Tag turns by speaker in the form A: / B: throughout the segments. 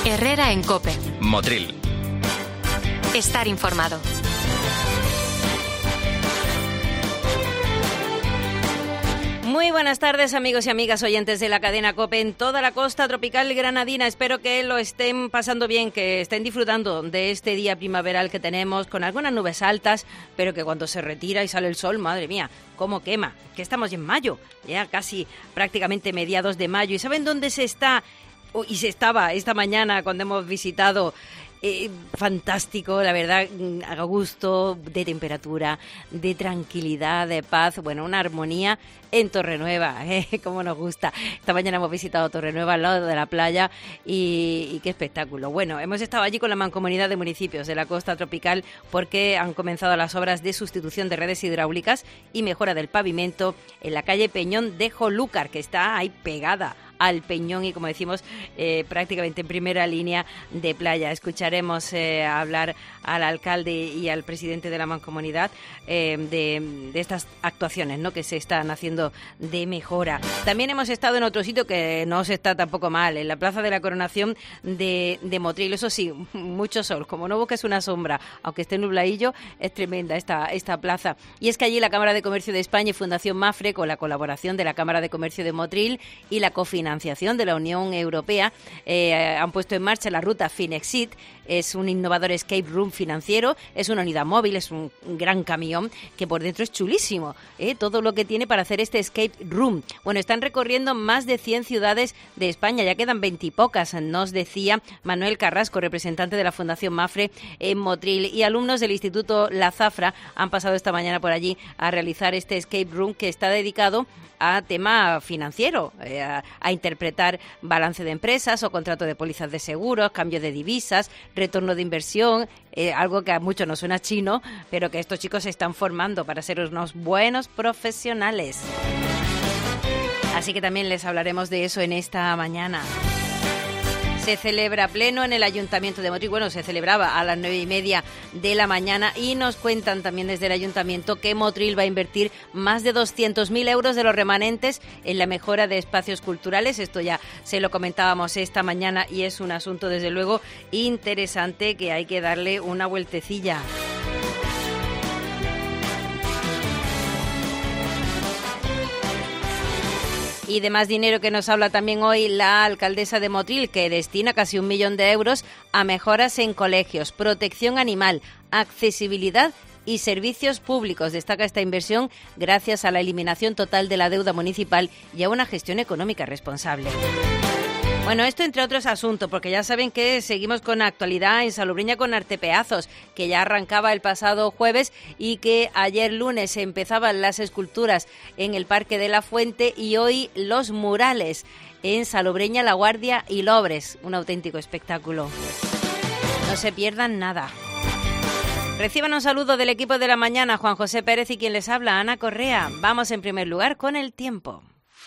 A: Herrera en COPE.
B: Motril.
A: Estar informado.
C: Muy buenas tardes, amigos y amigas oyentes de la cadena COPE en toda la costa tropical granadina. Espero que lo estén pasando bien, que estén disfrutando de este día primaveral que tenemos, con algunas nubes altas, pero que cuando se retira y sale el sol, madre mía, cómo quema. Que estamos ya en mayo, ya casi prácticamente mediados de mayo. ¿Y saben dónde se está? Y se estaba esta mañana cuando hemos visitado. Fantástico, la verdad, a gusto, de temperatura, de tranquilidad, de paz, bueno, una armonía en Torrenueva, como nos gusta. Esta mañana hemos visitado Torrenueva al lado de la playa y qué espectáculo. Bueno, hemos estado allí con la Mancomunidad de Municipios de la Costa Tropical porque han comenzado las obras de sustitución de redes hidráulicas y mejora del pavimento en la calle Peñón de Jolúcar, que está ahí pegada al Peñón y, como decimos, prácticamente en primera línea de playa. Escucharemos hablar al alcalde y al presidente de la Mancomunidad de estas actuaciones, ¿no?, que se están haciendo de mejora. También hemos estado en otro sitio que no se está tampoco mal, en la Plaza de la Coronación de Motril. Eso sí, mucho sol. Como no busques una sombra, aunque esté nubladillo, es tremenda esta plaza. Y es que allí la Cámara de Comercio de España y Fundación Mafre, con la colaboración de la Cámara de Comercio de Motril y la cofinanciación de la Unión Europea, han puesto en marcha la ruta Finexit. Es un innovador escape room financiero, es una unidad móvil, es un gran camión que por dentro es chulísimo, todo lo que tiene para hacer este escape room. Bueno, están recorriendo más de 100 ciudades de España, ya quedan 20 y pocas, nos decía Manuel Carrasco, representante de la Fundación Mafre en Motril, y alumnos del Instituto La Zafra han pasado esta mañana por allí a realizar este escape room que está dedicado a tema financiero, a interpretar balance de empresas o contrato de pólizas de seguros, cambio de divisas, retorno de inversión, algo que a muchos nos suena chino, pero que estos chicos se están formando para ser unos buenos profesionales. Así que también les hablaremos de eso en esta mañana. Se celebra pleno en el Ayuntamiento de Motril. Bueno, se celebraba a las 9:30 de la mañana y nos cuentan también desde el Ayuntamiento que Motril va a invertir más de 200.000 euros de los remanentes en la mejora de espacios culturales. Esto ya se lo comentábamos esta mañana y es un asunto, desde luego, interesante que hay que darle una vueltecilla. Y de más dinero que nos habla también hoy la alcaldesa de Motril, que destina casi 1 millón de euros a mejoras en colegios, protección animal, accesibilidad y servicios públicos. Destaca esta inversión gracias a la eliminación total de la deuda municipal y a una gestión económica responsable. Bueno, esto entre otros asuntos, porque ya saben que seguimos con actualidad en Salobreña con Artepeazos, que ya arrancaba el pasado jueves y que ayer lunes empezaban las esculturas en el Parque de la Fuente y hoy los murales en Salobreña, La Guardia y Lobres. Un auténtico espectáculo. No se pierdan nada. Reciban un saludo del equipo de la mañana, Juan José Pérez, y quien les habla, Ana Correa. Vamos en primer lugar con el tiempo.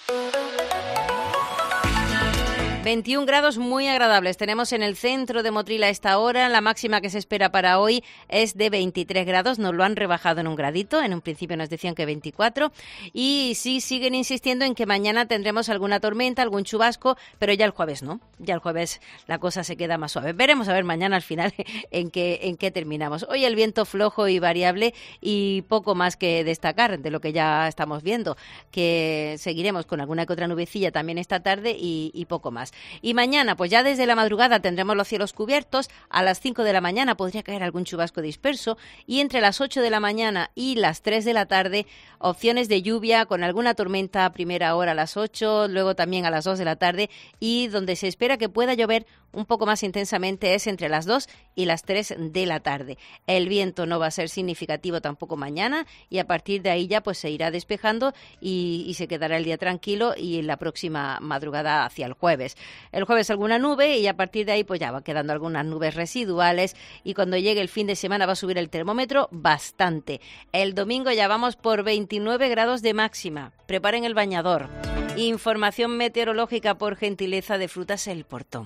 C: 21 grados muy agradables tenemos en el centro de Motril a esta hora. La máxima que se espera para hoy es de 23 grados. Nos lo han rebajado en un gradito. En un principio nos decían que 24. Y sí siguen insistiendo en que mañana tendremos alguna tormenta, algún chubasco, pero ya el jueves no. Ya el jueves la cosa se queda más suave. Veremos a ver mañana al final en qué terminamos. Hoy el viento flojo y variable y poco más que destacar de lo que ya estamos viendo, que seguiremos con alguna que otra nubecilla también esta tarde y poco más. Y mañana, pues ya desde la madrugada tendremos los cielos cubiertos. A las 5 de la mañana podría caer algún chubasco disperso y entre las 8 de la mañana y las 3 de la tarde opciones de lluvia con alguna tormenta a primera hora a las 8, luego también a las 2 de la tarde, y donde se espera que pueda llover un poco más intensamente es entre las 2 y las 3 de la tarde. El viento no va a ser significativo tampoco mañana y a partir de ahí ya pues se irá despejando y se quedará el día tranquilo, y en la próxima madrugada hacia el jueves. El jueves alguna nube y a partir de ahí pues ya van quedando algunas nubes residuales, y cuando llegue el fin de semana va a subir el termómetro bastante. El domingo ya vamos por 29 grados de máxima. Preparen el bañador. Información meteorológica por gentileza de Frutas El Portón.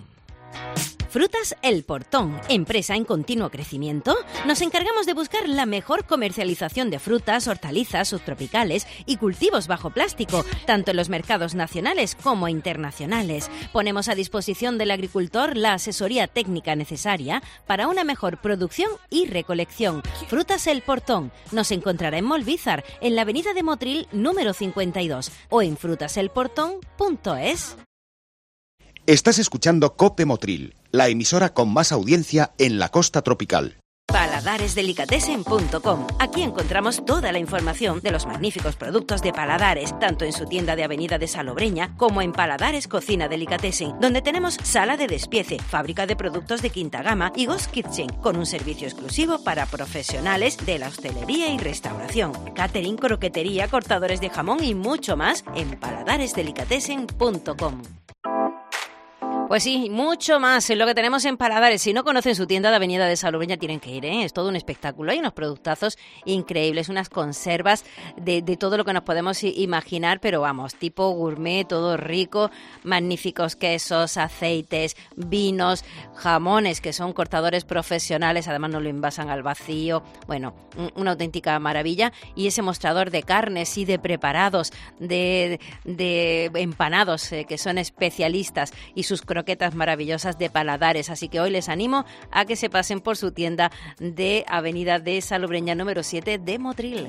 C: Frutas El Portón, empresa en continuo crecimiento. Nos encargamos de buscar la mejor comercialización de frutas, hortalizas, subtropicales y cultivos bajo plástico, tanto en los mercados nacionales como internacionales. Ponemos a disposición del agricultor la asesoría técnica necesaria para una mejor producción y recolección. Frutas El Portón nos encontrará en Molvízar, en la avenida de Motril número 52 o en frutaselportón.es.
B: Estás escuchando COPE Motril, la emisora con más audiencia en la costa tropical.
C: Paladaresdelicatessen.com. Aquí encontramos toda la información de los magníficos productos de Paladares, tanto en su tienda de Avenida de Salobreña como en Paladares Cocina Delicatessen, donde tenemos sala de despiece, fábrica de productos de quinta gama y Ghost Kitchen, con un servicio exclusivo para profesionales de la hostelería y restauración, catering, croquetería, cortadores de jamón y mucho más en paladaresdelicatessen.com. Pues sí, mucho más en lo que tenemos en Paladares. Si no conocen su tienda de Avenida de Salobreña, tienen que ir, ¿eh? Es todo un espectáculo. Hay unos productazos increíbles, unas conservas de todo lo que nos podemos imaginar, pero vamos, tipo gourmet, todo rico, magníficos quesos, aceites, vinos, jamones, que son cortadores profesionales, además no lo envasan al vacío. Bueno, una auténtica maravilla. Y ese mostrador de carnes y de preparados, de empanados, que son especialistas, y sus croquetas maravillosas de Paladares. Así que hoy les animo a que se pasen por su tienda de Avenida de Salobreña número 7 de Motril.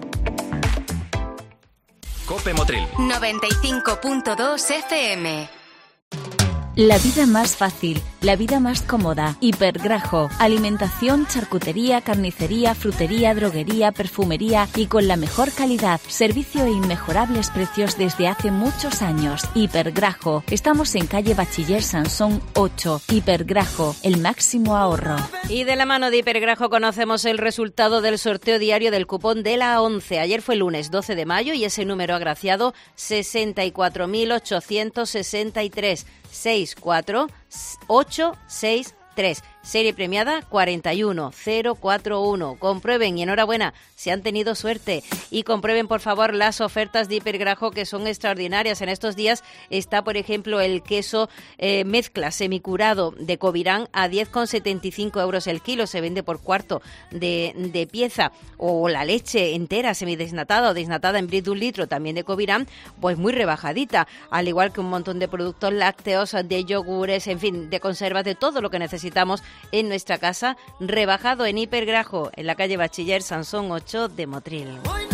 D: COPE Motril
A: 95.2 FM.
E: La vida más fácil, la vida más cómoda. Hipergrajo, alimentación, charcutería, carnicería, frutería, droguería, perfumería y con la mejor calidad, servicio e inmejorables precios desde hace muchos años. Hipergrajo, estamos en calle Bachiller Sansón 8. Hipergrajo, el máximo ahorro.
C: Y de la mano de Hipergrajo conocemos el resultado del sorteo diario del cupón de la 11. Ayer fue lunes 12 de mayo y ese número agraciado 64.863. 64863. Serie premiada 41041. Comprueben y enhorabuena, si han tenido suerte. Y comprueben, por favor, las ofertas de Hipergrajo, que son extraordinarias. En estos días está, por ejemplo, el queso mezcla semicurado de Covirán a 10,75 euros el kilo. Se vende por cuarto de pieza. O la leche entera, semidesnatada o desnatada en bris de 1 litro, también de Covirán, pues muy rebajadita. Al igual que un montón de productos lácteos, de yogures, en fin, de conservas, de todo lo que necesitamos en nuestra casa, rebajado en Hipergrajo, en la calle Bachiller Sansón 8 de Motril.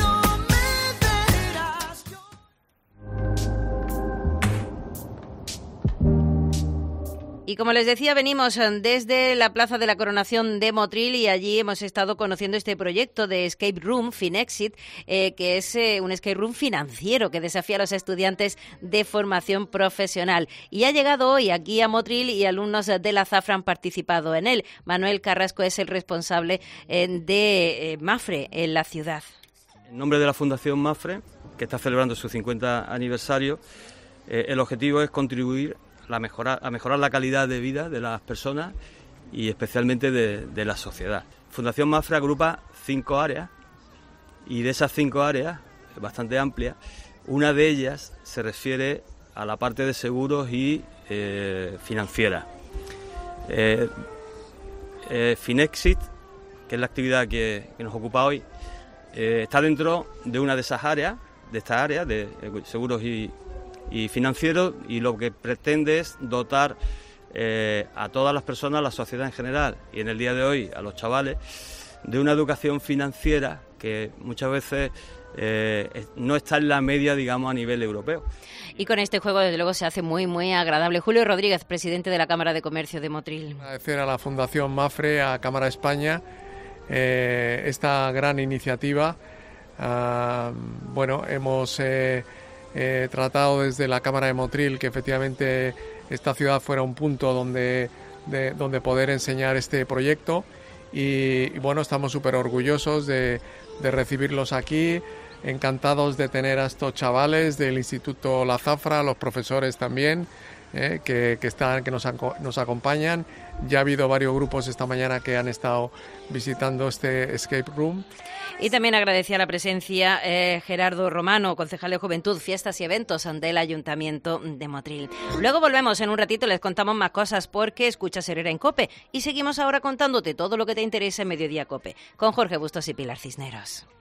C: Y como les decía, venimos desde la Plaza de la Coronación de Motril y allí hemos estado conociendo este proyecto de Escape Room Finexit, que es un escape room financiero que desafía a los estudiantes de formación profesional. Y ha llegado hoy aquí a Motril y alumnos de la Zafra han participado en él. Manuel Carrasco es el responsable de Mafre en la ciudad.
F: En nombre de la Fundación Mafre, que está celebrando su 50 aniversario, el objetivo es contribuir a mejorar la calidad de vida de las personas y especialmente de la sociedad. Fundación Mafre agrupa 5 áreas y de esas 5 áreas, bastante amplias, una de ellas se refiere a la parte de seguros y financiera. Finexit, que es la actividad que nos ocupa hoy, está dentro de una de esas áreas, de seguros y financieros, y lo que pretende es dotar a todas las personas, a la sociedad en general y en el día de hoy a los chavales, de una educación financiera que muchas veces no está en la media, digamos, a nivel europeo.
C: Y con este juego, desde luego, se hace muy, muy agradable. Julio Rodríguez, presidente de la Cámara de Comercio de Motril.
G: Agradecer a la Fundación Mafre, a Cámara España, esta gran iniciativa. Hemos tratado desde la Cámara de Motril que efectivamente esta ciudad fuera un punto donde poder enseñar este proyecto y estamos súper orgullosos de recibirlos aquí, encantados de tener a estos chavales del Instituto La Zafra, los profesores también, que nos acompañan. Ya ha habido varios grupos esta mañana que han estado visitando este escape room.
C: Y también agradecía la presencia Gerardo Romano, concejal de Juventud, Fiestas y Eventos del Ayuntamiento de Motril. Luego volvemos en un ratito, les contamos más cosas porque escuchas Herrera en COPE. Y seguimos ahora contándote todo lo que te interesa en Mediodía COPE, con Jorge Bustos y Pilar Cisneros.